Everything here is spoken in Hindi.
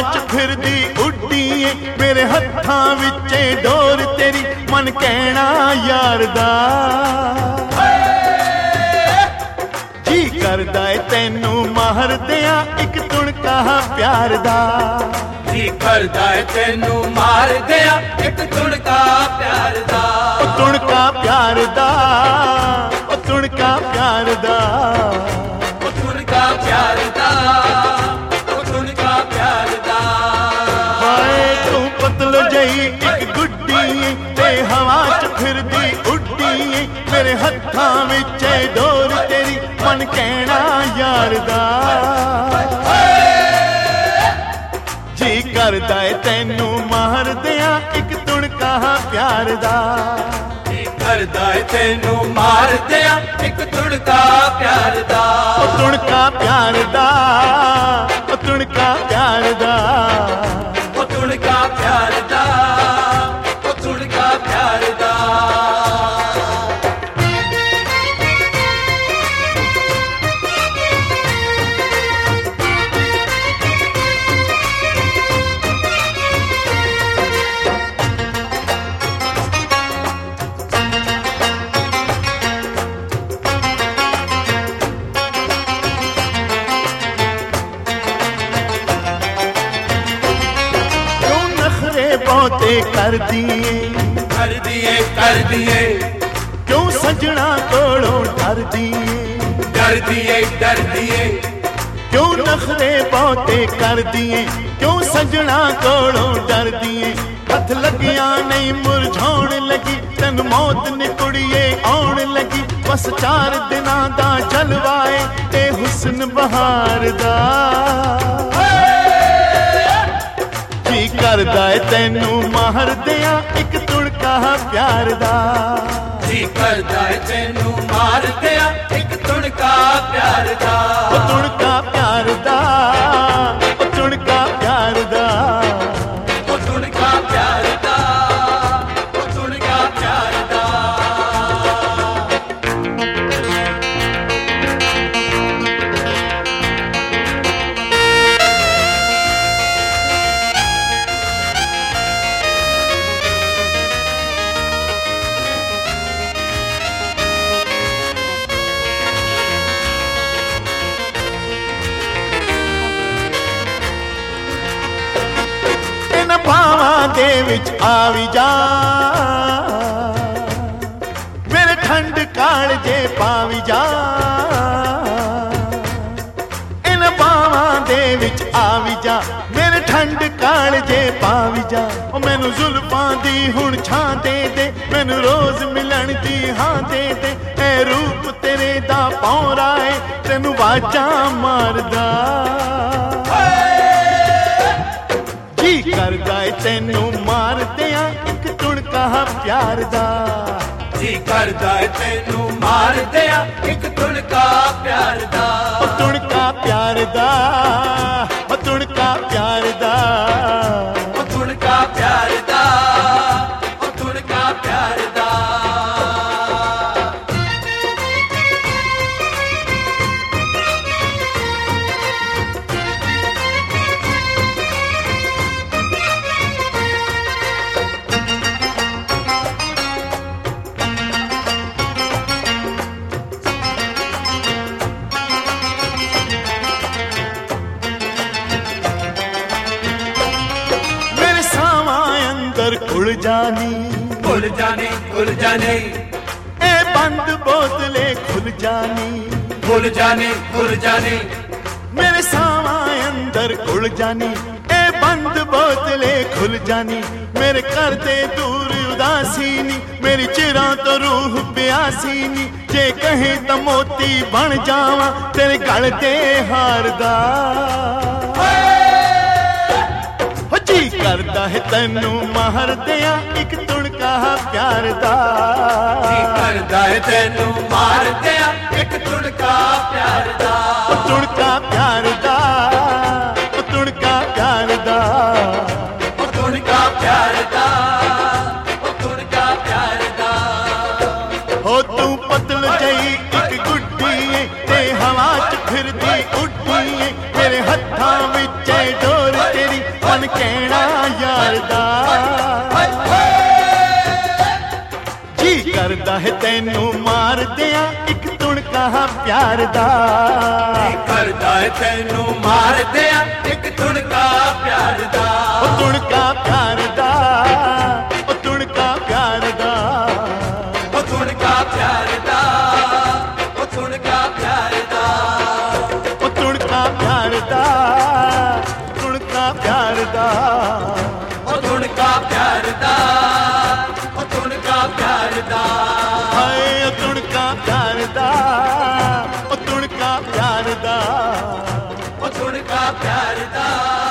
च फिरदी उड्डी ए मेरे हत्थां विचे डोर तेरी मन कहना यार दा जी करदा ए तैनू मार दियां इक तुणका प्यार दा जी करदा ए तैनू मार दियां इक तुणका प्यार दा तुणका प्यार दा तुणका प्यार दा तुणका प्यार दा तुणका प्यार दा हाय तू पतल जई इक गुड्डी ते हवा च फिरदी उड्डी मेरे हत्थां विच डोर तेरी मन कहना यार दा जी करदा ए तैनू मार दियां इक तुणका प्यार दा करदा ए तैनू मार दियां इक तुणका प्यार दा तुणका प्यार दा तुणका प्यार दा तुणका प्यार दा तुणका प्यार दा बहुते कर दिए क्यों सजना कोलों डर दिए क्यों नखरे बहुते कर दिए क्यों सजना कोलों डर दिए हथ लगिया नहीं मुरझाउण लगी तन मौत निकुड़िए आउण लगी बस 4 दिनां दा जलवाए ते हुस्न बहार दा जी करदा ए तैनू मार दियां इक तुणका प्यार दा जी करदा ए तैनू मार दियां इक तुणका प्यार दा तुणका प्यार दा तुणका प्यार दा तुणका प्यार दा तुणका प्यार दा भावां दे विच आवी जा मेरे ठंड कालजे पावी जा इन भावां दे विच आवी जा मेरे ठंड कालजे पावी जा ओ मैनू जुल्फां दी हुण छां दे दे मैनू रोज मिलन दी हां दे दे ऐ रूप तेरे दा पौरा है तैनू वाजां मारदा जी करदा ए तैनू मार दियां इक तुणका प्यार दा जी करदा ए तैनू मार दियां इक तुणका प्यार दा तुणका प्यार दा तुणका प्यार दा तुणका प्यार दा तुणका प्यार दा खुल जानी ए बंद बोतले खुल जानी मेरे सावा अंदर खुल जानी ए बंद बोतले खुल जानी मेरे कर दे दूर उदासीनी मेरी चिरां तो रूह प्यासीनी जे कहे तो मोती बन जावा तेरे गल ते हारदा जी करदा है तैनू मार दियां इक तुणका प्यार दा जी करदा है तैनू मार दियां इक तुणका प्यार दा तुणका प्यार दा तुणका प्यार दा तुणका प्यार दा तुणका प्यार दा हो तू पतल जई इक गुड्डी ते हवा च फिरदी उड्डी मेरे हत्थां विच डोर तेरी ਕਹਿਣਾ ਯਾਰ ਦਾ ਜੀ ਕਰਦਾ ਹੈ ਤੈਨੂੰ ਮਾਰ ਦਿਆਂ ਇੱਕ ਤੁਣਕਾ ਪਿਆਰ ਦਾ ਕਰਦਾ ਹੈ ਤੈਨੂੰ ਮਾਰ ਦਿਆਂ ਇੱਕ ਤੁਣਕਾ ਪਿਆਰ ਦਾ ਉਹ ਤੁਣਕਾ ਪਿਆਰ ਦਾ ਉਹ ਤੁਣਕਾ ਪਿਆਰ ਦਾ ਉਹ ਤੁਣਕਾ ਪਿਆਰ ਦਾ ਉਹ ਤੁਣਕਾ ਪਿਆਰ ਦਾ ਉਹ ਤੁਣਕਾ ਪਿਆਰ ਦਾ ਤੁਣਕਾ ਪਿਆਰ ਦਾ ਉਹ ਤੁਣਕਾ ਪਿਆਰ ਦਾ ਉਹ ਤੁਣਕਾ ਪਿਆਰ ਦਾ ਹਾਏ ਉਹ ਤੁਣਕਾ ਪਿਆਰ ਦਾ ਉਹ ਤੁਣਕਾ ਪਿਆਰ ਦਾ ਉਹ ਤੁਣਕਾ ਪਿਆਰ ਦਾ